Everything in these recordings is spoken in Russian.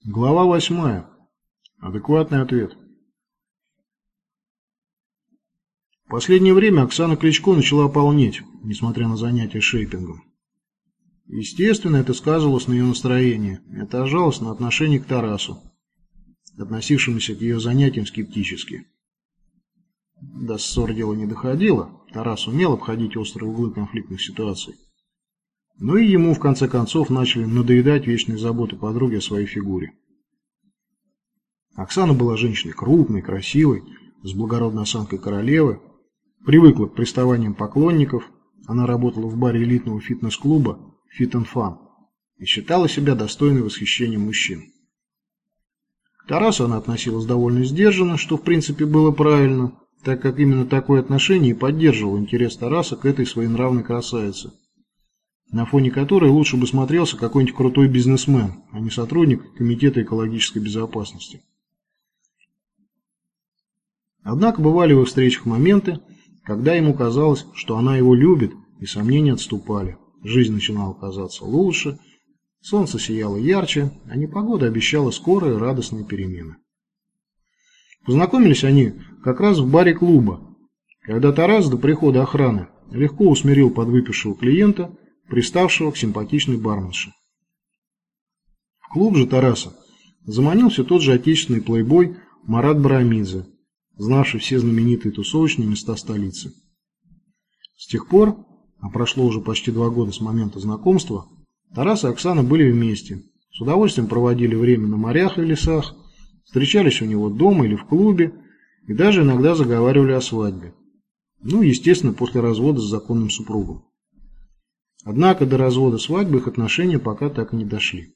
Глава 8. Адекватный ответ. В последнее время Оксана Кличко начала полнеть, несмотря на занятия шейпингом. Естественно, это сказывалось на ее настроении и отражалось на отношении к Тарасу, относившемуся к ее занятиям скептически. До ссор дело не доходило, Тарас умел обходить острые углы конфликтных ситуаций. Но и ему, в конце концов, начали надоедать вечные заботы подруги о своей фигуре. Оксана была женщиной крупной, красивой, с благородной осанкой королевы, привыкла к приставаниям поклонников, она работала в баре элитного фитнес-клуба Fit and Fun и считала себя достойной восхищения мужчин. К Тарасу она относилась довольно сдержанно, что в принципе было правильно, так как именно такое отношение и поддерживало интерес Тараса к этой своенравной красавице, на фоне которой лучше бы смотрелся какой-нибудь крутой бизнесмен, а не сотрудник Комитета экологической безопасности. Однако бывали в их встречах моменты, когда ему казалось, что она его любит, и сомнения отступали. Жизнь начинала казаться лучше, солнце сияло ярче, а непогода обещала скорые радостные перемены. Познакомились они как раз в баре клуба, когда Тарас до прихода охраны легко усмирил подвыпившего клиента, приставшего к симпатичной барменше. В клуб же Тараса заманил все тот же отечественный плейбой Марат Барамидзе, знавший все знаменитые тусовочные места столицы. С тех пор, а прошло уже почти 2 года с момента знакомства, Тарас и Оксана были вместе, с удовольствием проводили время на морях и лесах, встречались у него дома или в клубе и даже иногда заговаривали о свадьбе. Ну, естественно, после развода с законным супругом. Однако до развода свадьбы их отношения пока так и не дошли.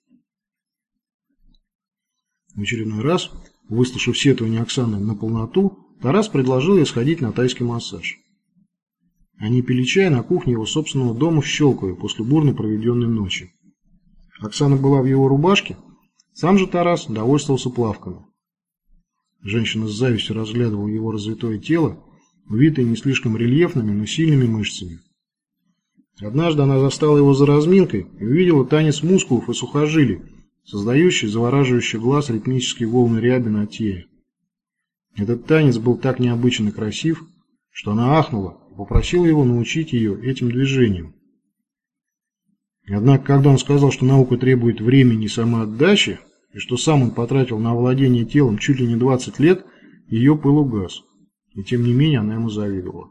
В очередной раз, выслушав сетование Оксаны на полноту, Тарас предложил ей сходить на тайский массаж. Они пили чай на кухне его собственного дома в Щелкове после бурно проведенной ночи. Оксана была в его рубашке, сам же Тарас довольствовался плавками. Женщина с завистью разглядывала его развитое тело, увитое не слишком рельефными, но сильными мышцами. Однажды она застала его за разминкой и увидела танец мускулов и сухожилий, создающий завораживающий глаз ритмические волны ряби на теле. Этот танец был так необычно красив, что она ахнула и попросила его научить ее этим движениям. Однако, когда он сказал, что наука требует времени и самоотдачи, и что сам он потратил на овладение телом чуть ли не 20 лет, ее пыл угас, и тем не менее она ему завидовала.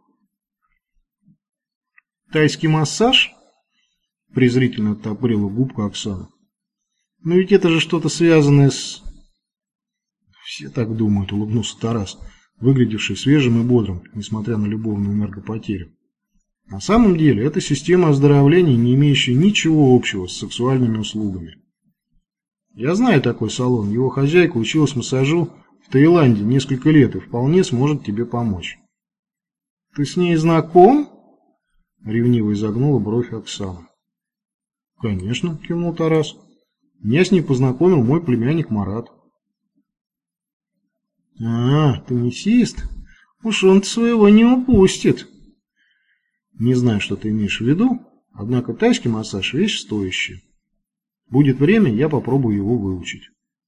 «Тайский массаж?» – презрительно оттопырила губка Оксана. «Но ведь это же что-то связанное с...» «Все так думают», – улыбнулся Тарас, выглядевший свежим и бодрым, несмотря на любовную энергопотерю. «На самом деле, это система оздоровления, не имеющая ничего общего с сексуальными услугами. Я знаю такой салон, его хозяйка училась массажу в Таиланде несколько лет и вполне сможет тебе помочь». «Ты с ней знаком?» – ревниво изогнула бровь Оксана. «Конечно», – кивнул Тарас. «Меня с ней познакомил мой племянник Марат». «А, теннисист? Уж он своего не упустит». «Не знаю, что ты имеешь в виду, однако тайский массаж – вещь стоящая. Будет время, я попробую его выучить».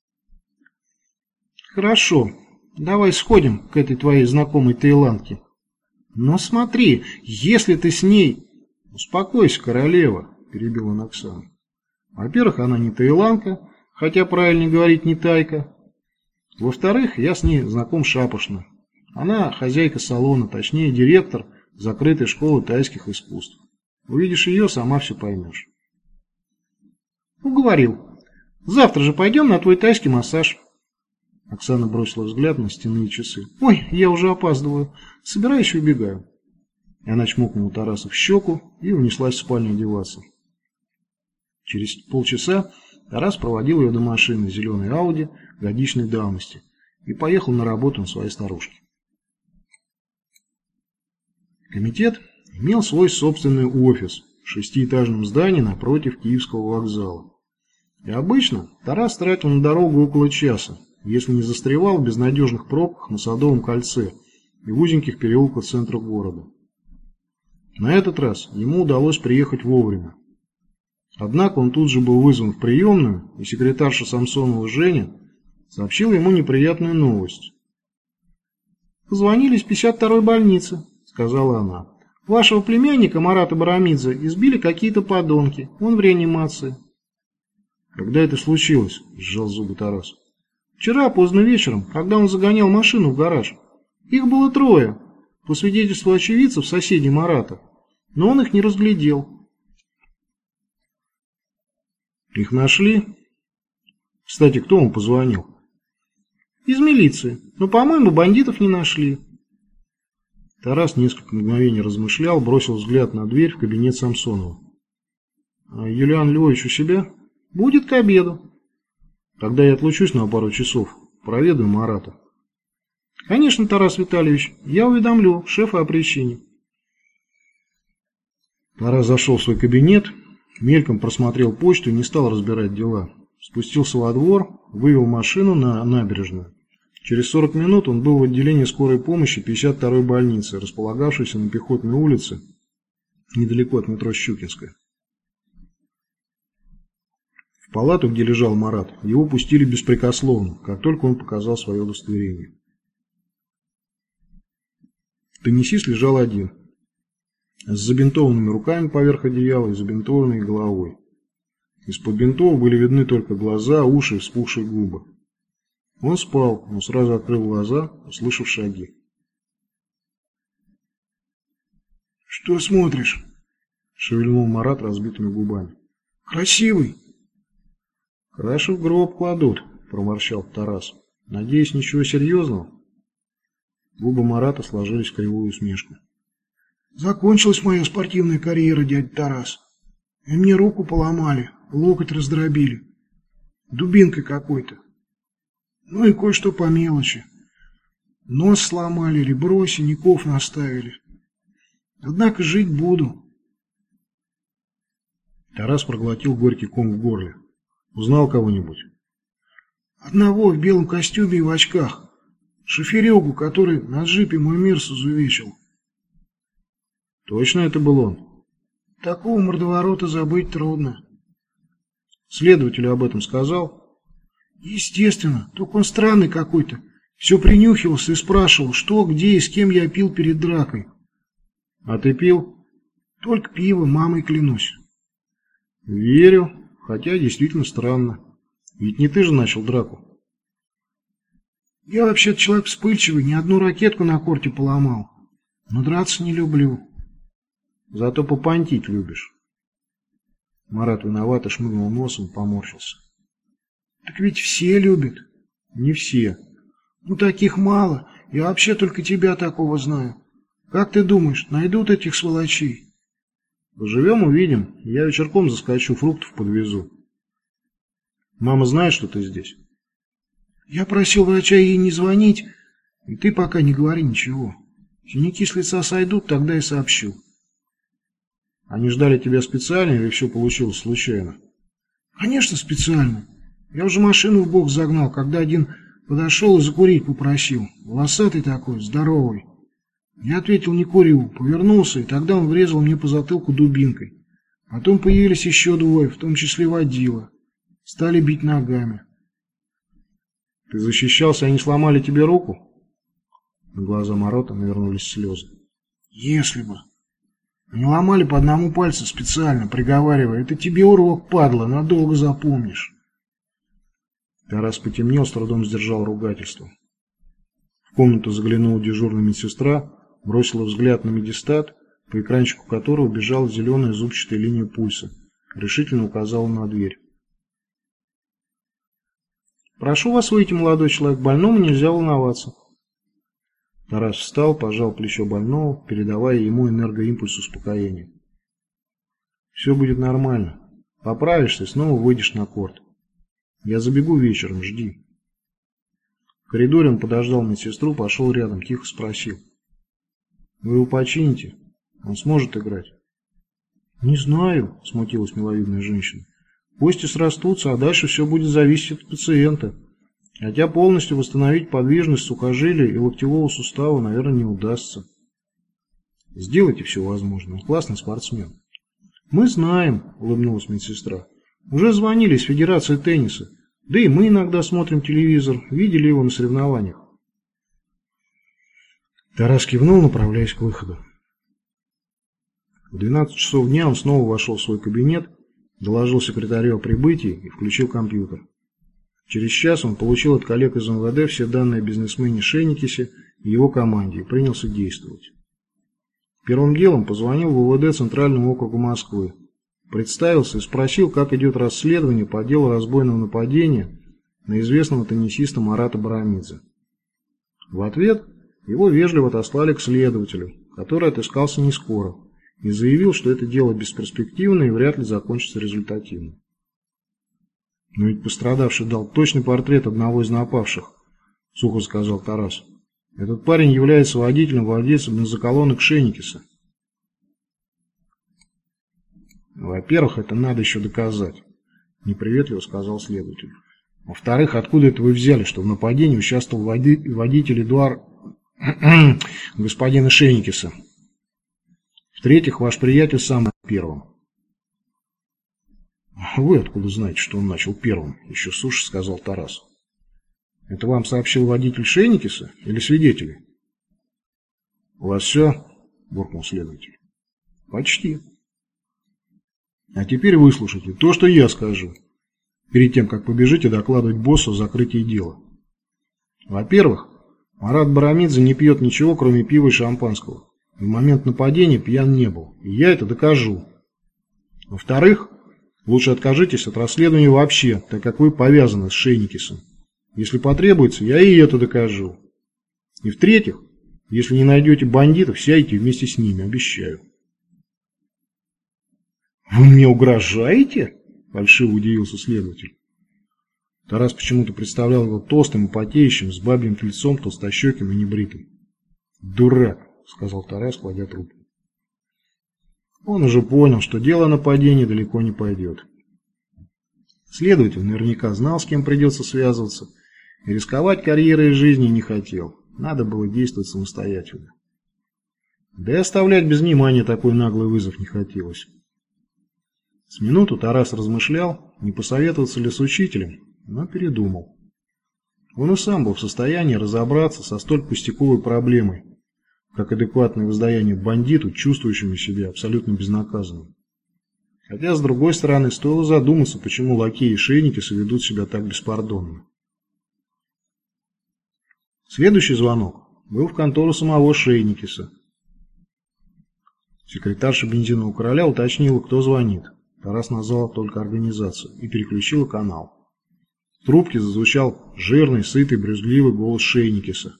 «Хорошо, давай сходим к этой твоей знакомой таиландке. Но смотри, если ты с ней...» «Успокойся, королева», – перебила он Оксану. «Во-первых, она не таиландка, хотя правильно говорить не тайка. Во-вторых, я с ней знаком шапошно. Она хозяйка салона, точнее директор закрытой школы тайских искусств. Увидишь ее, сама все поймешь». «Уговорил. Завтра же пойдем на твой тайский массаж». Оксана бросила взгляд на стенные часы. «Ой, я уже опаздываю. Собираюсь и убегаю». И она чмокнула Тараса в щеку и унеслась в спальню одеваться. Через полчаса Тарас проводил ее до машины зеленой Ауди годичной давности и поехал на работу на своей старушке. Комитет имел свой собственный офис в 6-этажном здании напротив Киевского вокзала. И обычно Тарас тратил на дорогу около часа, если не застревал в безнадежных пробках на Садовом кольце и в узеньких переулках центра города. На этот раз ему удалось приехать вовремя. Однако он тут же был вызван в приемную, и секретарша Самсонова Женя сообщила ему неприятную новость. «Позвонили из 52-й больницы», — сказала она. «Вашего племянника Марата Барамидзе избили какие-то подонки. Он в реанимации». «Когда это случилось?» — сжал зубы Тарас. «Вчера поздно вечером, когда он загонял машину в гараж. Их было 3, по свидетельству очевидцев, соседей Марата, но он их не разглядел». «Их нашли? Кстати, кто вам позвонил?» «Из милиции, но, по-моему, бандитов не нашли». Тарас несколько мгновений размышлял, бросил взгляд на дверь в кабинет Самсонова. «А Юлиан Львович у себя?» «Будет к обеду». «Тогда я отлучусь на пару часов, проведаю Марата». «Конечно, Тарас Витальевич, я уведомлю шефа о причине». Тарас зашел в свой кабинет, мельком просмотрел почту и не стал разбирать дела. Спустился во двор, вывел машину на набережную. Через 40 минут он был в отделении скорой помощи 52-й больницы, располагавшейся на Пехотной улице, недалеко от метро Щукинская. В палату, где лежал Марат, его пустили беспрекословно, как только он показал свое удостоверение. Теннисист лежал один, с забинтованными руками поверх одеяла и забинтованной головой. Из-под бинтов были видны только глаза, уши и вспухшие губы. Он спал, но сразу открыл глаза, услышав шаги. «Что смотришь?» — шевельнул Марат разбитыми губами. «Красивый!» «Краши в гроб кладут», — проворчал Тарас. «Надеюсь, ничего серьезного?» Губы Марата сложились в кривую усмешку. «Закончилась моя спортивная карьера, дядя Тарас. И мне руку поломали, локоть раздробили. Дубинкой какой-то. Ну и кое-что по мелочи. Нос сломали, ребро, синяков наставили. Однако жить буду». Тарас проглотил горький ком в горле. «Узнал кого-нибудь?» «Одного в белом костюме и в очках. Шоферегу, который на джипе мой Мерс изувечил». «Точно это был он?» «Такого мордоворота забыть трудно». «Следователю об этом сказал?» «Естественно, только он странный какой-то. Все принюхивался и спрашивал, что, где и с кем я пил перед дракой». «А ты пил?» «Только пиво, мамой клянусь». «Верю, хотя действительно странно. Ведь не ты же начал драку». «Я вообще-то человек вспыльчивый, ни одну ракетку на корте поломал. Но драться не люблю». «Зато попонтить любишь». Марат виновато шмыгнул носом, поморщился. «Так ведь все любят». «Не все». «Ну таких мало. Я вообще только тебя такого знаю. Как ты думаешь, найдут этих сволочей?» «Поживем, увидим. Я вечерком заскочу, фруктов подвезу». «Мама знает, что ты здесь?» «Я просил врача ей не звонить, и ты пока не говори ничего. Синяки с лица сойдут, тогда и сообщу». «Они ждали тебя специально или все получилось случайно?» «Конечно, специально. Я уже машину в бок загнал, когда один подошел и закурить попросил. Волосатый такой, здоровый. Я ответил, не курю, повернулся, и тогда он врезал мне по затылку дубинкой. Потом появились еще 2, в том числе водила. Стали бить ногами». «Ты защищался, они сломали тебе руку?» На глаза Марата навернулись слезы. «Если бы. Они ломали по одному пальцу специально, приговаривая: это тебе урок, падла, надолго запомнишь». Тарас потемнел, с трудом сдержал ругательство. В комнату заглянула дежурная медсестра, бросила взгляд на медистат, по экранчику которого бежала зеленая зубчатая линия пульса, решительно указала на дверь. «Прошу вас выйти, молодой человек, больному нельзя волноваться». Тарас встал, пожал плечо больного, передавая ему энергоимпульс успокоения. «Все будет нормально. Поправишься и снова выйдешь на корт. Я забегу вечером, жди». В коридоре он подождал медсестру, пошел рядом, тихо спросил: «Вы его почините? Он сможет играть?» «Не знаю», — смутилась миловидная женщина. «Кости срастутся, а дальше все будет зависеть от пациента. Хотя полностью восстановить подвижность сухожилия и локтевого сустава, наверное, не удастся». «Сделайте все возможное, он классный спортсмен». «Мы знаем», – улыбнулась медсестра. «Уже звонили из Федерации тенниса. Да и мы иногда смотрим телевизор, видели его на соревнованиях». Тарас кивнул, направляясь к выходу. В 12 часов дня он снова вошел в свой кабинет, доложил секретарю о прибытии и включил компьютер. Через час он получил от коллег из МВД все данные о бизнесмене Шейникесе и его команде и принялся действовать. Первым делом позвонил в УВД Центрального округа Москвы, представился и спросил, как идет расследование по делу разбойного нападения на известного теннисиста Марата Барамидзе. В ответ его вежливо отослали к следователю, который отыскался не скоро, и заявил, что это дело бесперспективное и вряд ли закончится результативно. «Но ведь пострадавший дал точный портрет одного из напавших», – сухо сказал Тарас. «Этот парень является водителем-владельцем бензоколонок Шейникеса». «Во-первых, это надо еще доказать», – неприветливо сказал следователь. «Во-вторых, откуда это вы взяли, что в нападении участвовал водитель Эдуард господина Шейникеса? В-третьих, ваш приятель сам первым». «Вы откуда знаете, что он начал первым?» – еще суше сказал Тарас. «Это вам сообщил водитель Шейникеса или свидетели?» «У вас все?» – буркнул следователь. «Почти. А теперь выслушайте то, что я скажу, перед тем, как побежите докладывать боссу о закрытии дела. Во-первых, Марат Барамидзе не пьет ничего, кроме пива и шампанского. В момент нападения пьян не был, и я это докажу. Во-вторых, лучше откажитесь от расследования вообще, так как вы повязаны с Шейникесом. Если потребуется, я и это докажу. И в-третьих, если не найдете бандитов, сядьте вместе с ними, обещаю». «Вы мне угрожаете?» – фальшиво удивился следователь. Тарас почему-то представлял его толстым и потеющим, с бабьим лицом, толстощеким и небритым. «Дурак», – сказал Тарас, кладя трубку. Он уже понял, что дело о нападении далеко не пойдет. Следователь наверняка знал, с кем придется связываться, и рисковать карьерой и жизнью не хотел. Надо было действовать самостоятельно. Да и оставлять без внимания такой наглый вызов не хотелось. С минуту Тарас размышлял, не посоветоваться ли с учителем, но передумал. Он и сам был в состоянии разобраться со столь пустяковой проблемой, как адекватное воздаяние бандиту, чувствующему себя абсолютно безнаказанным. Хотя, с другой стороны, стоило задуматься, почему лакеи и Шейникеса ведут себя так беспардонно. Следующий звонок был в контору самого Шейникеса. Секретарша бензинового короля уточнила, кто звонит. Тарас назвал только организацию и переключила канал. В трубке зазвучал жирный, сытый, брюзгливый голос Шейникеса.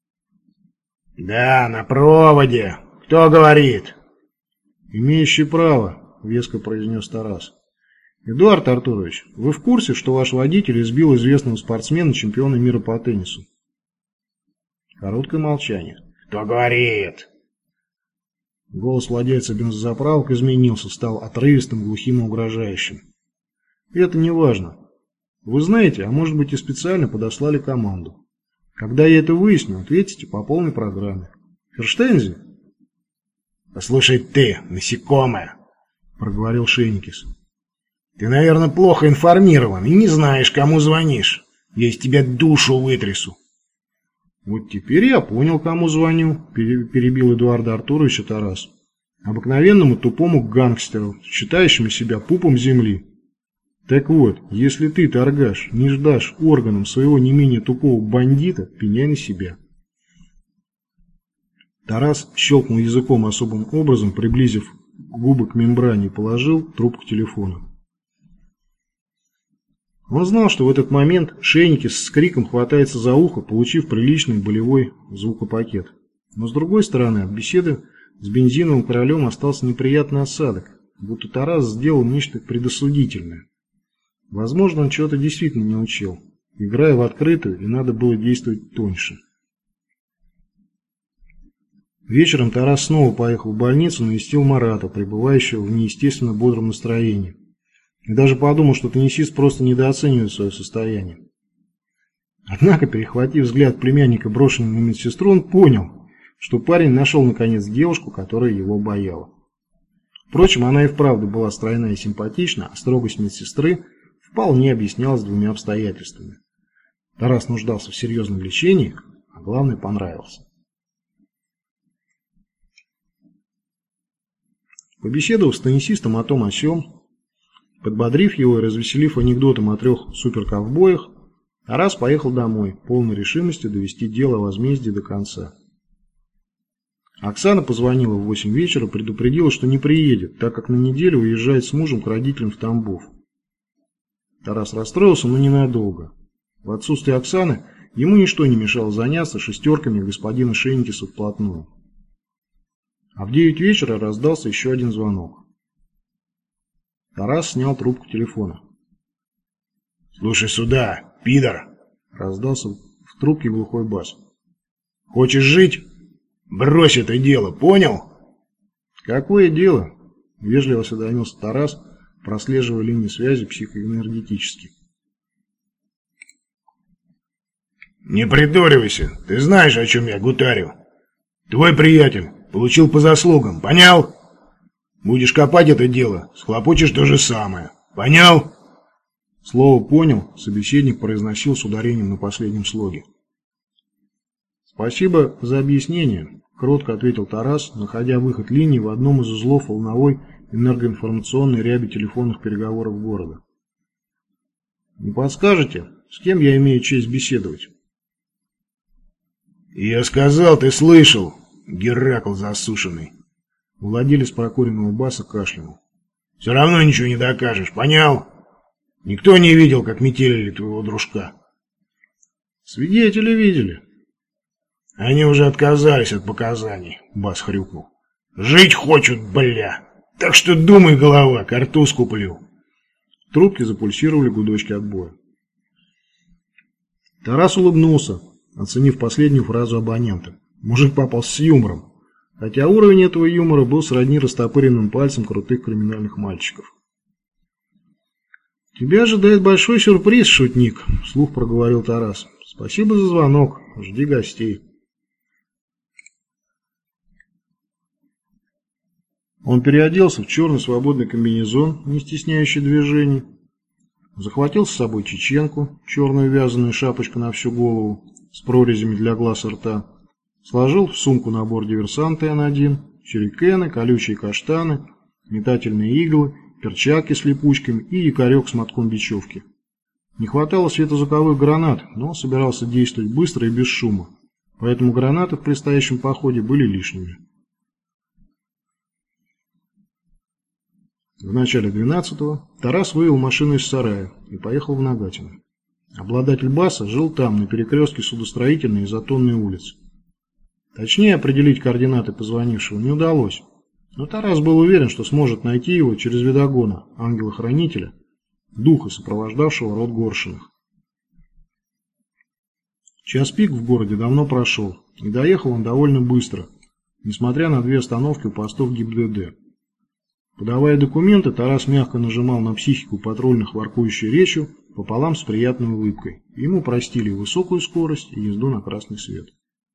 «Да, на проводе. Кто говорит?» «Имеющий право», — веско произнес Тарас. «Эдуард Артурович, вы в курсе, что ваш водитель избил известного спортсмена, чемпиона мира по теннису?» Короткое молчание. «Кто говорит?» Голос владельца бензозаправок изменился, стал отрывистым, глухим и угрожающим. «Это не важно. Вы знаете, а может быть и специально подослали команду. Когда я это выясню, ответите по полной программе. Ферштейнзе?» «Послушай ты, насекомое», — проговорил Шейникес. «Ты, наверное, плохо информирован и не знаешь, кому звонишь. Я из тебя душу вытрясу». «Вот теперь я понял, кому звоню», – перебил Эдуарда Артуровича Тарас. «Обыкновенному тупому гангстеру, считающему себя пупом земли. Так вот, если ты, торгаш, не ждашь органом своего не менее тупого бандита, пеняй на себя». Тарас щелкнул языком особым образом, приблизив губы к мембране, и положил трубку телефона. Он знал, что в этот момент Шейникес с криком хватается за ухо, получив приличный болевой звукопакет. Но с другой стороны, от беседы с бензиновым королем остался неприятный осадок, будто Тарас сделал нечто предосудительное. Возможно, он чего-то действительно не учил. Играя в открытую, и надо было действовать тоньше. Вечером Тарас снова поехал в больницу, навестил Марата, пребывающего в неестественно бодром настроении. И даже подумал, что теннисист просто недооценивает свое состояние. Однако, перехватив взгляд племянника, брошенный на медсестру, он понял, что парень нашел наконец девушку, которая его обаяла. Впрочем, она и вправду была стройна и симпатична, а строгость медсестры вполне объяснялась двумя обстоятельствами. Тарас нуждался в серьезном лечении, а главное, понравился. Побеседовав с теннисистом о том о сём, подбодрив его и развеселив анекдотом о 3 суперковбоях, Тарас поехал домой, полной решимости довести дело о возмездии до конца. Оксана позвонила в 8 вечера, предупредила, что не приедет, так как на неделю уезжает с мужем к родителям в Тамбов. Тарас расстроился, но ненадолго. В отсутствие Оксаны ему ничто не мешало заняться шестерками господина Шенькиса вплотную. А в 9 вечера раздался еще один звонок. Тарас снял трубку телефона. «Слушай сюда, пидор!» — раздался в трубке глухой бас. «Хочешь жить? Брось это дело, понял?» «Какое дело?» — вежливо осведомился Тарас, прослеживая линии связи психоэнергетически. «Не придуривайся, ты знаешь, о чем я гутарю. Твой приятель получил по заслугам, понял? Будешь копать это дело, схлопочешь то же самое, понял?» Слово «понял» собеседник произносил с ударением на последнем слоге. «Спасибо за объяснение», — кротко ответил Тарас, находя выход линии в одном из узлов волновой энергоинформационной ряби телефонных переговоров города. «Не подскажете, с кем я имею честь беседовать?» «Я сказал, ты слышал, Геракл засушенный!» Владелец прокуренного баса кашлянул. «Все равно ничего не докажешь, понял? Никто не видел, как метелили твоего дружка». «Свидетели видели». «Они уже отказались от показаний», — бас хрюкнул. «Жить хочут, бля! Так что думай, голова, картуз куплю». В трубке запульсировали гудочки отбоя. Тарас улыбнулся, оценив последнюю фразу абонента. Мужик попался с юмором, хотя уровень этого юмора был сродни растопыренным пальцем крутых криминальных мальчиков. «Тебя ожидает большой сюрприз, шутник», — вслух проговорил Тарас. «Спасибо за звонок. Жди гостей». Он переоделся в черный свободный комбинезон, не стесняющий движений, захватил с собой чеченку, черную вязаную шапочку на всю голову, с прорезями для глаз и рта, сложил в сумку набор диверсанта Н1, сюрикены, колючие каштаны, метательные иглы, перчатки с липучками и якорек с мотком бечевки. Не хватало светозвуковых гранат, но он собирался действовать быстро и без шума, поэтому гранаты в предстоящем походе были лишними. В начале 12-го Тарас вывел машину из сарая и поехал в Нагатино. Обладатель баса жил там, на перекрестке Судостроительной и Затонной улиц. Точнее определить координаты позвонившего не удалось, но Тарас был уверен, что сможет найти его через видогона, ангела-хранителя, духа, сопровождавшего род Горшиных. Час пик в городе давно прошел, и доехал он довольно быстро, несмотря на 2 остановки у постов ГИБДД. Подавая документы, Тарас мягко нажимал на психику патрульных воркующей речью пополам с приятной улыбкой. Ему простили высокую скорость и езду на красный свет.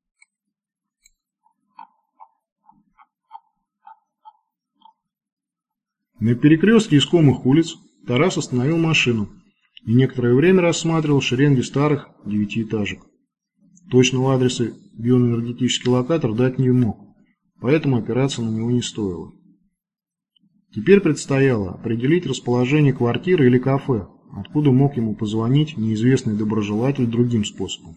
На перекрестке искомых улиц Тарас остановил машину и некоторое время рассматривал шеренги старых 9-этажек. Точного адреса бионэнергетический локатор дать не мог, поэтому опираться на него не стоило. Теперь предстояло определить расположение квартиры или кафе, откуда мог ему позвонить неизвестный доброжелатель другим способом.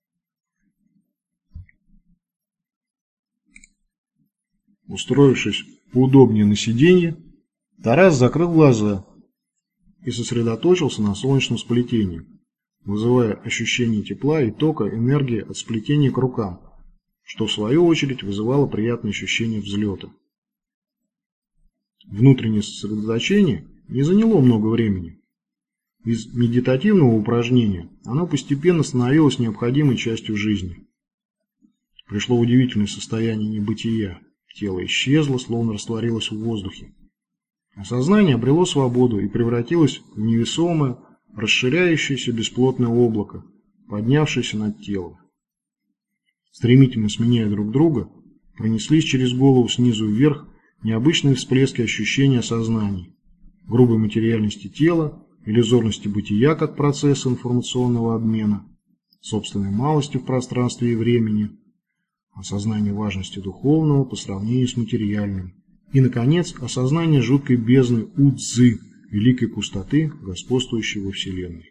Устроившись поудобнее на сиденье, Тарас закрыл глаза и сосредоточился на солнечном сплетении, вызывая ощущение тепла и тока энергии от сплетения к рукам, что в свою очередь вызывало приятное ощущение взлета. Внутреннее сосредоточение не заняло много времени. Из медитативного упражнения оно постепенно становилось необходимой частью жизни. Пришло удивительное состояние небытия. Тело исчезло, словно растворилось в воздухе. А сознание обрело свободу и превратилось в невесомое, расширяющееся бесплотное облако, поднявшееся над телом. Стремительно сменяя друг друга, пронеслись через голову снизу вверх необычные всплески ощущения сознаний, грубой материальности тела, иллюзорности бытия как процесса информационного обмена, собственной малости в пространстве и времени, осознание важности духовного по сравнению с материальным и, наконец, осознание жуткой бездны У-Цзы, великой пустоты, господствующей во Вселенной.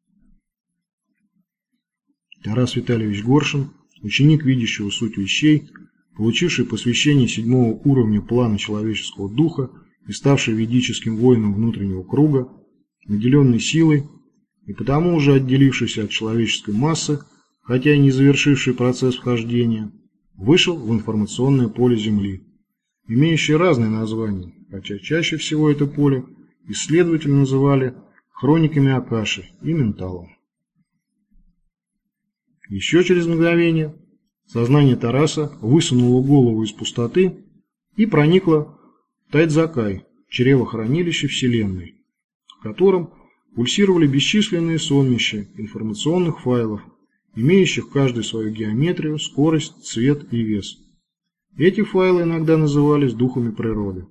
Тарас Витальевич Горшин, ученик, видящего суть вещей, получивший посвящение 7-го уровня плана человеческого духа и ставший ведическим воином внутреннего круга, наделенный силой и потому уже отделившийся от человеческой массы, хотя и не завершивший процесс вхождения, вышел в информационное поле Земли, имеющее разные названия, хотя чаще всего это поле исследователи называли хрониками Акаши и менталом. Еще через мгновение сознание Тараса высунуло голову из пустоты и проникло в Тайцзакай, чревохранилище Вселенной, в котором пульсировали бесчисленные сонмища информационных файлов, имеющих каждый свою геометрию, скорость, цвет и вес. Эти файлы иногда назывались духами природы.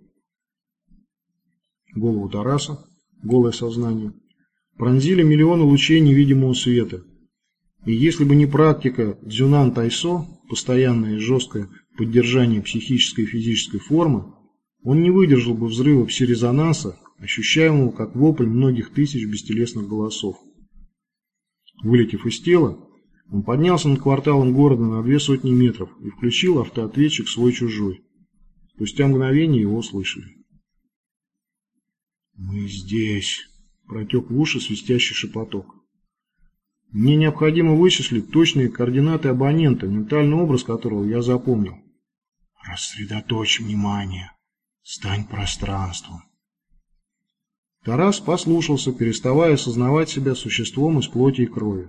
Голову Тараса, голое сознание, пронзили миллионы лучей невидимого света. И если бы не практика Цзюнан Тайсо, постоянное и жесткое поддержание психической и физической формы, он не выдержал бы взрыва пси-резонанса, ощущаемого как вопль многих тысяч бестелесных голосов. Вылетев из тела, он поднялся над кварталом города на 200 метров и включил автоответчик свой-чужой. Спустя мгновение его услышали. «Мы здесь», – протек в уши свистящий шепоток. «Мне необходимо вычислить точные координаты абонента, ментальный образ которого я запомнил». «Рассредоточь внимание, стань пространством». Тарас послушался, переставая осознавать себя существом из плоти и крови.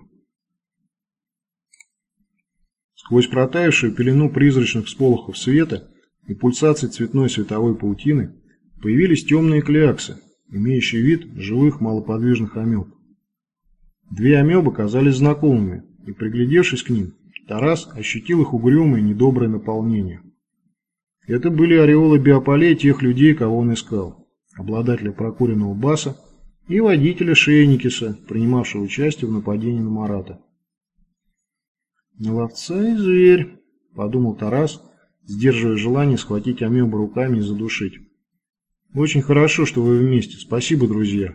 Сквозь протаявшую пелену призрачных всполохов света и пульсаций цветной световой паутины появились темные кляксы, имеющие вид живых малоподвижных амеб. Две амебы казались знакомыми, и, приглядевшись к ним, Тарас ощутил их угрюмое недоброе наполнение. Это были ореолы биополей тех людей, кого он искал, обладателя прокуренного баса и водителя Шейникиса, принимавшего участие в нападении на Марата. «На ловца и зверь», — подумал Тарас, сдерживая желание схватить амебу руками и задушить. «Очень хорошо, что вы вместе. Спасибо, друзья».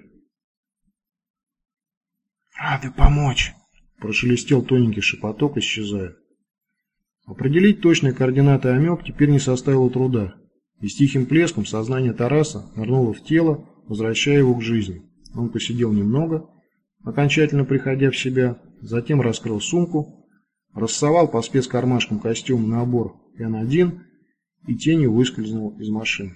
«Рады помочь», — прошелестел тоненький шепоток, исчезая. Определить точные координаты амеб теперь не составило труда, и с тихим плеском сознание Тараса нырнуло в тело, возвращая его к жизни. Он посидел немного, окончательно приходя в себя, затем раскрыл сумку, рассовал по спецкармашкам костюма набор Н1 и тенью выскользнул из машины.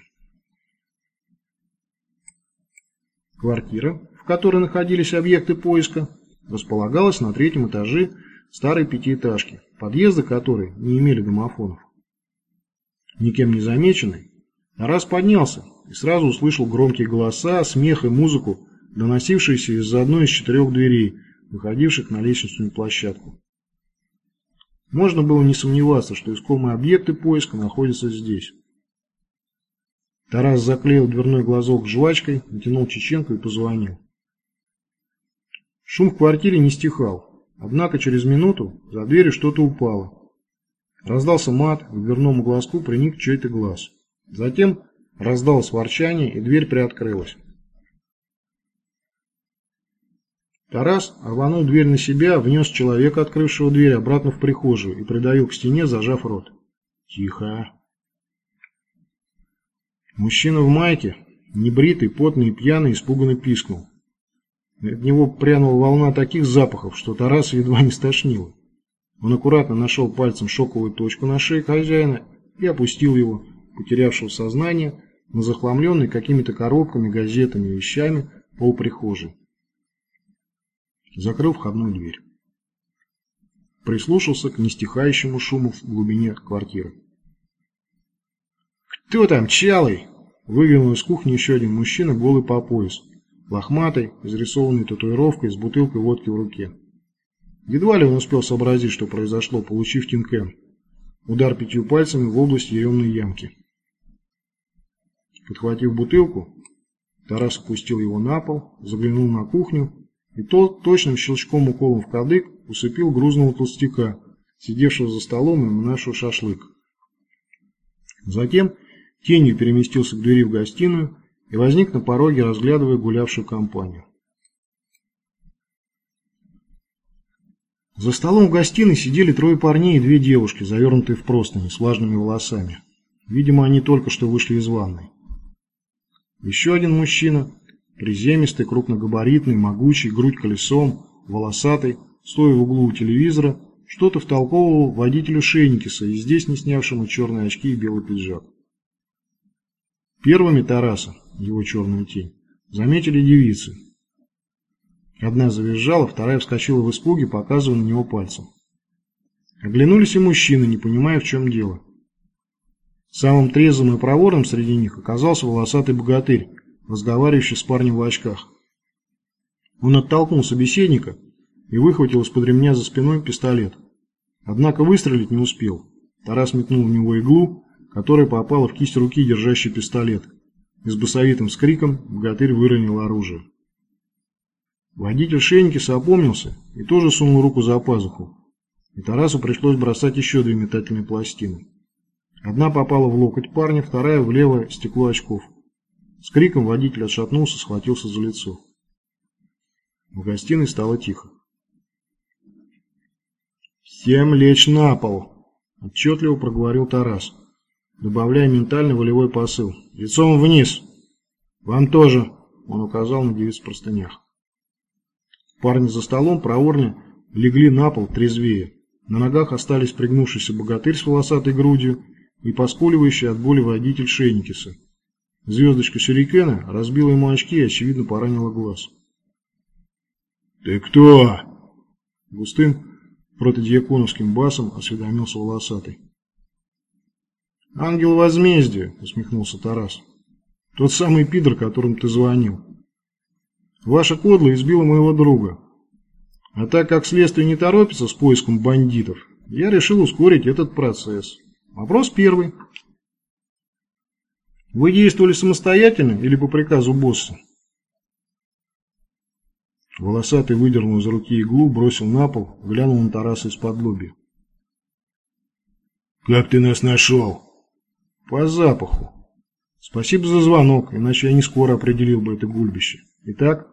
Квартира, в которой находились объекты поиска, располагалась на 3-м этаже старой пятиэтажки, подъезды которой не имели домофонов. Никем не замеченный, Тарас поднялся и сразу услышал громкие голоса, смех и музыку, доносившиеся из-за одной из 4 дверей, выходивших на лестничную площадку. Можно было не сомневаться, что искомые объекты поиска находятся здесь. Тарас заклеил дверной глазок жвачкой, натянул чеченку и позвонил. Шум в квартире не стихал, однако через минуту за дверью что-то упало. Раздался мат, к дверному глазку приник чей-то глаз. Затем раздалось ворчание, и дверь приоткрылась. Тарас рванул дверь на себя, внес человека, открывшего дверь, обратно в прихожую и придавил к стене, зажав рот. «Тихо!» Мужчина в майке, небритый, потный и пьяный, испуганно пискнул. От него прянула волна таких запахов, что Тарас едва не стошнило. Он аккуратно нашел пальцем шоковую точку на шее хозяина и опустил его, потерявшего сознание, на захламленный какими-то коробками, газетами и вещами пол прихожей. Закрыл входную дверь. Прислушался к нестихающему шуму в глубине квартиры. «Кто там, чалый?» — выглянул из кухни еще один мужчина, голый по пояс, лохматый, изрисованный татуировкой, с бутылкой водки в руке. Едва ли он успел сообразить, что произошло, получив тинкем. Удар 5 пальцами в область еремной ямки. Подхватив бутылку, Тарас опустил его на пол, заглянул на кухню, и тот точным щелчком уколом в кадык усыпил грузного толстяка, сидевшего за столом и мнавшего шашлык. Затем тенью переместился к двери в гостиную и возник на пороге, разглядывая гулявшую компанию. За столом в гостиной сидели трое парней и две девушки, завернутые в простыни, с влажными волосами. Видимо, они только что вышли из ванной. Еще один мужчина, приземистый, крупногабаритный, могучий, грудь колесом, волосатый, стоя в углу у телевизора, что-то втолковывал водителю Шейникеса и здесь не снявшему черные очки и белый пиджак. Первыми Тараса, его черную тень, заметили девицы. Одна завизжала, вторая вскочила в испуге, показывая на него пальцем. Оглянулись и мужчины, не понимая, в чем дело. Самым трезвым и проворным среди них оказался волосатый богатырь, разговаривающий с парнем в очках. Он оттолкнул собеседника и выхватил из-под ремня за спиной пистолет. Однако выстрелить не успел. Тарас метнул в него иглу, которая попала в кисть руки, держащей пистолет, и с басовитым скриком богатырь выронил оружие. Водитель Шейникеса опомнился и тоже сунул руку за пазуху, и Тарасу пришлось бросать еще две метательные пластины. Одна попала в локоть парня, вторая в левое стекло очков. С криком водитель отшатнулся, схватился за лицо. В гостиной стало тихо. «Всем лечь на пол!» – отчетливо проговорил Тарас, добавляя ментально-волевой посыл. «Лицом вниз! Вам тоже!» – он указал на девиц в простынях. Парни за столом проворно легли на пол трезвее. На ногах остались пригнувшийся богатырь с волосатой грудью и поскуливающий от боли водитель Шейникеса. Звездочка сюрикена разбила ему очки и, очевидно, поранила глаз. «Ты кто?» Густым протодиаконовским басом осведомился волосатый. «Ангел возмездия», — усмехнулся Тарас. «Тот самый пидор, которому ты звонил. Ваша кодла избила моего друга. А так как следствие не торопится с поиском бандитов, я решил ускорить этот процесс. Вопрос первый. Вы действовали самостоятельно или по приказу босса?» Волосатый выдернул из руки иглу, бросил на пол, глянул на Тараса из-под лобья. «Как ты нас нашел?» «По запаху. Спасибо за звонок, иначе я не скоро определил бы это гульбище. Итак?»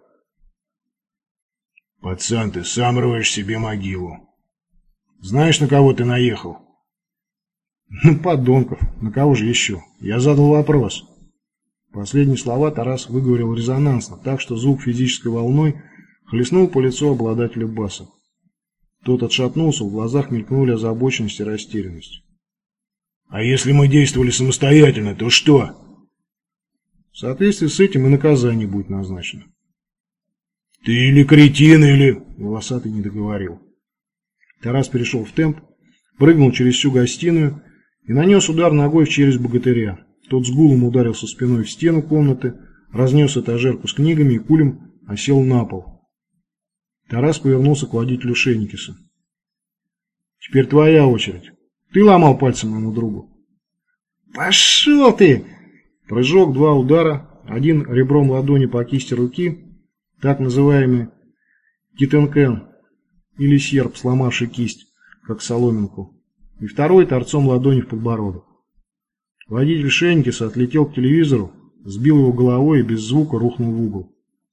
«Пацан, ты сам роешь себе могилу. Знаешь, на кого ты наехал?» «На подонков. На кого же еще? Я задал вопрос». Последние слова Тарас выговорил резонансно, так что звук физической волной хлестнул по лицу обладателя баса. Тот отшатнулся, в глазах мелькнули озабоченность и растерянность. «А если мы действовали самостоятельно, то что?» «В соответствии с этим и наказание будет назначено». «Ты или кретин, или...» Волосатый не договорил. Тарас перешел в темп, прыгнул через всю гостиную и нанес удар ногой в челюсть богатыря. Тот с гулом ударился спиной в стену комнаты, разнес этажерку с книгами и кулем осел на пол. Тарас повернулся к водителю Шейникеса. «Теперь твоя очередь. Ты ломал пальцем моему другу». «Пошел ты!» Прыжок, два удара, один ребром ладони по кисти руки, так называемый китенкен или серп, сломавший кисть, как соломинку, и второй торцом ладони в подбородок. Водитель Шейникеса отлетел к телевизору, сбил его головой и без звука рухнул в угол.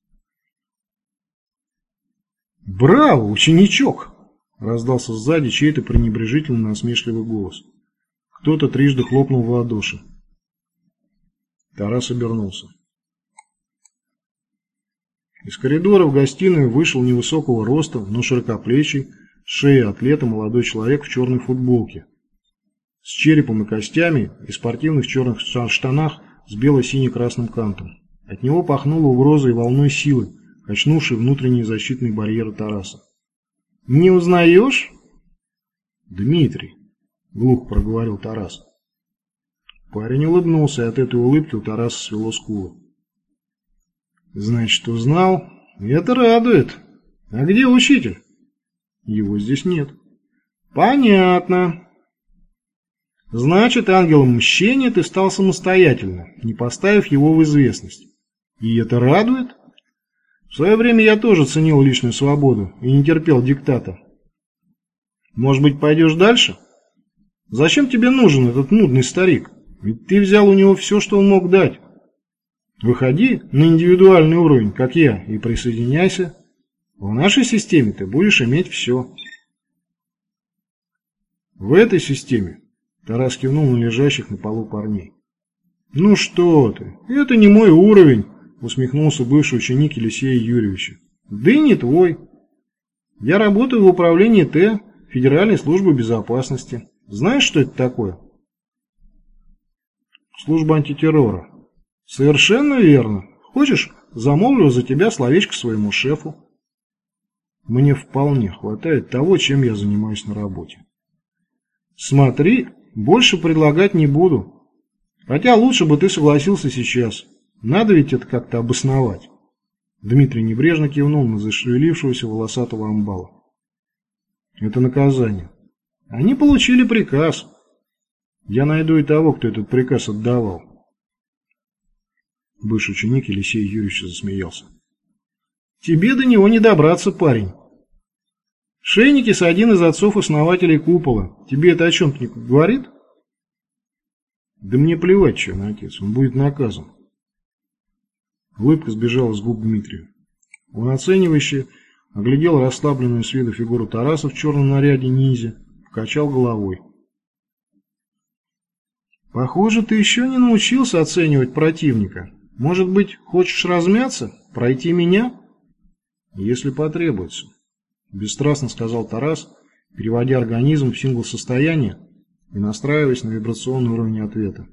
«Браво, ученичок!» — раздался сзади чей-то пренебрежительно насмешливый голос. Кто-то трижды хлопнул в ладоши. Тарас обернулся. Из коридора в гостиную вышел невысокого роста, но широкоплечий, с шеей атлета молодой человек в черной футболке, с черепом и костями и спортивных черных штанах с бело-сине-красным кантом. От него пахнуло угрозой и волной силы, качнувшей внутренние защитные барьеры Тараса. «Не узнаешь?» «Дмитрий», — глухо проговорил Тарас. Парень улыбнулся, и от этой улыбки у Тараса свело скулы. «Значит, узнал? Это радует. А где учитель?» «Его здесь нет». «Понятно». Значит, ангелом мщения ты стал самостоятельно, не поставив его в известность. И это радует? В свое время я тоже ценил личную свободу и не терпел диктата. Может быть, пойдешь дальше? Зачем тебе нужен этот нудный старик? Ведь ты взял у него все, что он мог дать. Выходи на индивидуальный уровень, как я, и присоединяйся. В нашей системе ты будешь иметь все. В этой системе Тарас кивнул на лежащих на полу парней. Ну что ты, это не мой уровень, усмехнулся бывший ученик Елисея Юрьевича. Да и не твой. Я работаю в управлении Т, Федеральной службы безопасности. Знаешь, что это такое? Служба антитеррора. Совершенно верно. Хочешь, замолвлю за тебя словечко своему шефу. Мне вполне хватает того, чем я занимаюсь на работе. Смотри, больше предлагать не буду. Хотя лучше бы ты согласился сейчас. Надо ведь это как-то обосновать. Дмитрий небрежно кивнул на зашевелившегося волосатого амбала. Это наказание. Они получили приказ. Я найду и того, кто этот приказ отдавал. Бывший ученик Елисей Юрьевич засмеялся. Тебе до него не добраться, парень. Шейникис один из отцов-основателей купола. Тебе это о чем-то говорит? Да мне плевать, что он отец. Он будет наказан. Улыбка сбежала с губ Дмитрия. Он оценивающе оглядел расслабленную с виду фигуру Тараса в черном наряде ниндзя, покачал головой. Похоже, ты еще не научился оценивать противника. Может быть, хочешь размяться? Пройти меня? Если потребуется. Бесстрастно сказал Тарас, переводя организм в сингл-состояние и настраиваясь на вибрационный уровень ответа.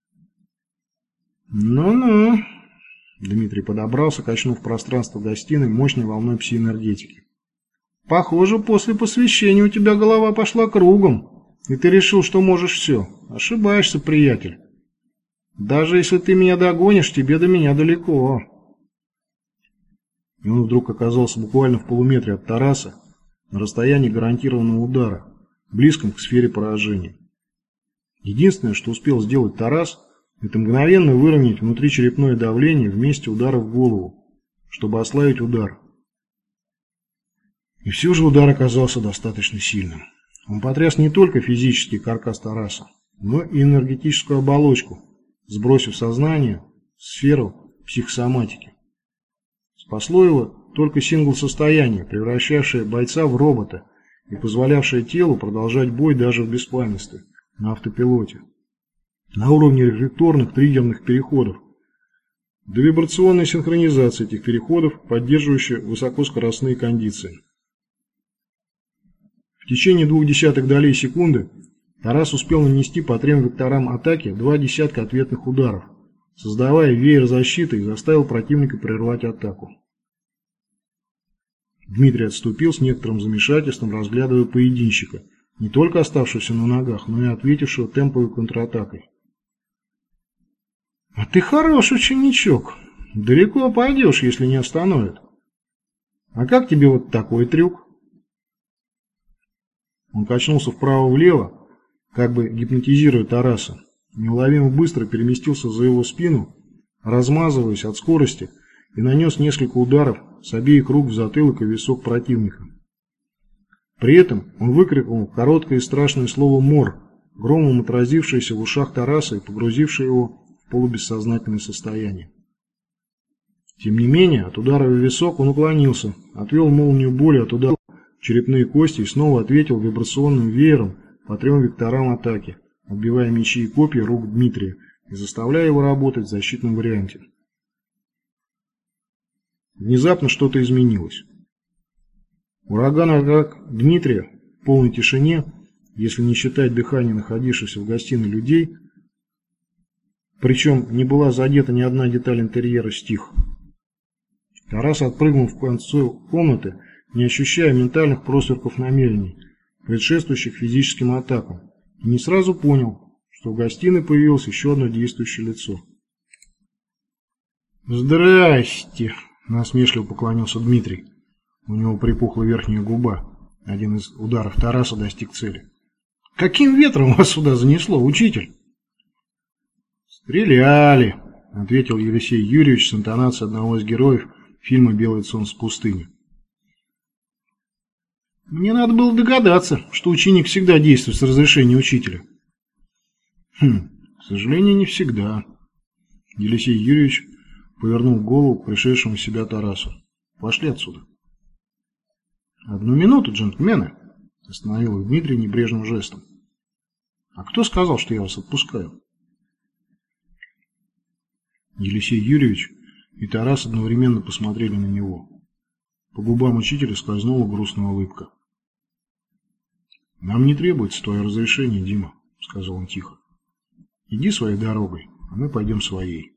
Ну-ну. Дмитрий подобрался, качнув пространство гостиной мощной волной пси-энергетики. Похоже, после посвящения у тебя голова пошла кругом, и ты решил, что можешь все. Ошибаешься, приятель. Даже если ты меня догонишь, тебе до меня далеко. И он вдруг оказался буквально в полуметре от Тараса, на расстоянии гарантированного удара, близком к сфере поражения. Единственное, что успел сделать Тарас, это мгновенно выровнять внутричерепное давление в месте удара в голову, чтобы ослабить удар. И все же удар оказался достаточно сильным. Он потряс не только физический каркас Тараса, но и энергетическую оболочку, сбросив сознание в сферу психосоматики. Спасло его только сингл-состояние, превращавшее бойца в робота и позволявшее телу продолжать бой даже в беспамятстве, на автопилоте, на уровне рефлекторных триггерных переходов, до вибрационной синхронизации этих переходов, поддерживающей высокоскоростные кондиции. В течение 0,2 долей секунды Тарас успел нанести по 3 векторам атаки 2 десятка ответных ударов, создавая веер защиты, и заставил противника прервать атаку. Дмитрий отступил с некоторым замешательством, разглядывая поединщика, не только оставшегося на ногах, но и ответившего темповой контратакой. «А ты хороший ученичок. Далеко пойдешь, если не остановят. А как тебе вот такой трюк?» Он качнулся вправо-влево, как бы гипнотизируя Тараса, неуловимо быстро переместился за его спину, размазываясь от скорости, и нанес несколько ударов с обеих рук в затылок и висок противника. При этом он выкрикнул короткое и страшное слово «мор», громом отразившееся в ушах Тараса и погрузившее его в полубессознательное состояние. Тем не менее, от удара в висок он уклонился, отвел молнию боли от удара в черепные кости и снова ответил вибрационным веером по 3 векторам атаки, отбивая мечи и копья рук Дмитрия и заставляя его работать в защитном варианте. Внезапно что-то изменилось. Ураганный атак Дмитрия в полной тишине, если не считать дыхания находившихся в гостиной людей, причем не была задета ни одна деталь интерьера, стих. Тарас отпрыгнул в конце комнаты, не ощущая ментальных просверков намерений, предшествующих физическим атакам, и не сразу понял, что в гостиной появилось еще одно действующее лицо. «Здрасте!» – насмешливо поклонился Дмитрий. У него припухла верхняя губа. Один из ударов Тараса достиг цели. Каким ветром вас сюда занесло, учитель? Стреляли, ответил Елисей Юрьевич с интонацией одного из героев фильма «Белое солнце пустыни». Мне надо было догадаться, что ученик всегда действует с разрешения учителя. К сожалению, не всегда. Елисей Юрьевич повернул голову к пришедшему в себя Тарасу. Пошли отсюда. Одну минуту, джентльмены, остановил их Дмитрий небрежным жестом. А кто сказал, что я вас отпускаю? Елисей Юрьевич и Тарас одновременно посмотрели на него. По губам учителя скользнула грустная улыбка. «Нам не требуется твое разрешение, Дима», — сказал он тихо. «Иди своей дорогой, а мы пойдем своей».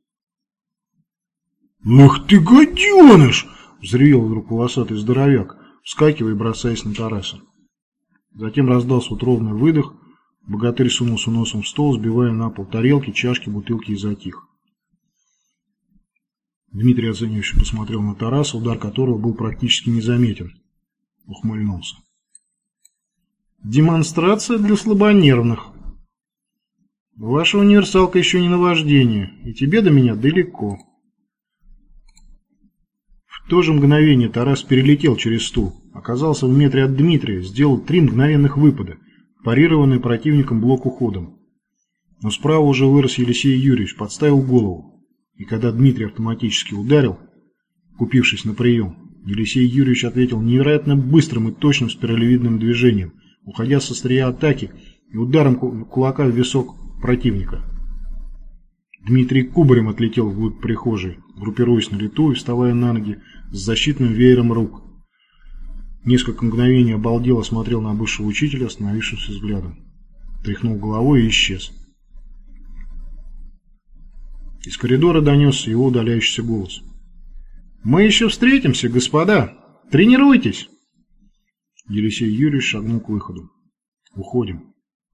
«Ах ты, гаденыш!» — взревел вдруг волосатый здоровяк, вскакивая и бросаясь на Тараса. Затем раздался утробный выдох, богатырь сунулся носом в стол, сбивая на пол тарелки, чашки, бутылки и затих. Дмитрий оценивающе посмотрел на Тараса, удар которого был практически незаметен. Ухмыльнулся. «Демонстрация для слабонервных. Ваша универсалка еще не на вождение, и тебе до меня далеко». В то же мгновение Тарас перелетел через стул, оказался в метре от Дмитрия, сделал 3 мгновенных выпада, парированный противником блок уходом. Но справа уже вырос Елисей Юрьевич, подставил голову, и когда Дмитрий автоматически ударил, купившись на прием, Елисей Юрьевич ответил невероятно быстрым и точным спиралевидным движением, уходя со острия атаки и ударом кулака в висок противника. Дмитрий кубарем отлетел вглубь прихожей, группируясь на лету и вставая на ноги с защитным веером рук. Несколько мгновений обалдело смотрел на бывшего учителя, остановившимся взглядом. Тряхнул головой и исчез. Из коридора донесся его удаляющийся голос. «Мы еще встретимся, господа! Тренируйтесь!» Елисей Юрьевич шагнул к выходу. «Уходим».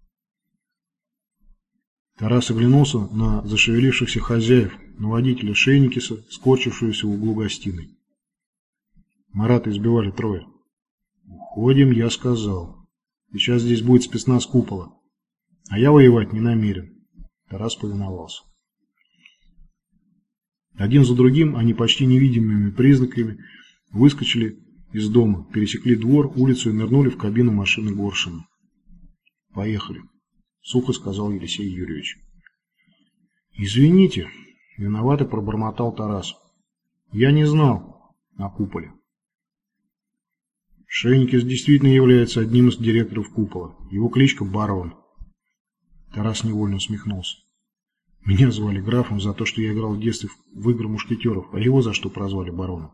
Тарас оглянулся на зашевелившихся хозяев, на водителя Шейникиса, скорчившегося в углу гостиной. Марата избивали 3. «Уходим, я сказал. Сейчас здесь будет спецназ купола. А я воевать не намерен». Тарас повиновался. Один за другим они почти невидимыми признаками выскочили из дома, пересекли двор, улицу и нырнули в кабину машины Горшина. «Поехали», — сухо сказал Елисей Юрьевич. «Извините», — виновато пробормотал Тарас. «Я не знал о куполе». Шейникис действительно является одним из директоров купола. Его кличка Барон. Тарас невольно усмехнулся. Меня звали графом за то, что я играл в детстве в игры мушкетеров, а его за что прозвали бароном?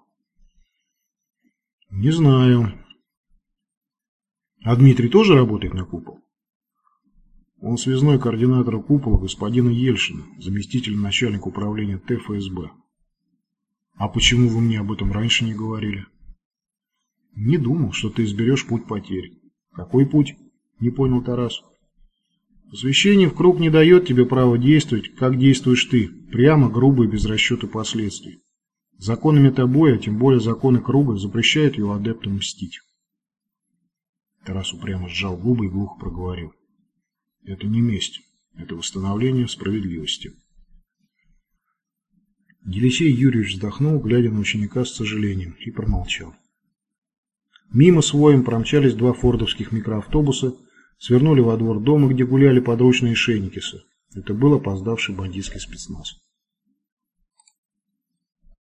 Не знаю. А Дмитрий тоже работает на купол? Он связной координатор купола господина Ельшина, заместитель начальника управления ТФСБ. А почему вы мне об этом раньше не говорили? Не думал, что ты изберешь путь потерь. Какой путь? Не понял Тарас. Посвящение в круг не дает тебе права действовать, как действуешь ты, прямо, грубо и без расчета последствий. Законами тобой, а тем более законы круга, запрещают его адептам мстить. Тарас упрямо сжал губы и глухо проговорил. Это не месть, это восстановление справедливости. Елисей Юрьевич вздохнул, глядя на ученика с сожалением, и промолчал. Мимо с воем промчались 2 фордовских микроавтобуса, свернули во двор дома, где гуляли подручные Шейникиса. Это был опоздавший бандитский спецназ.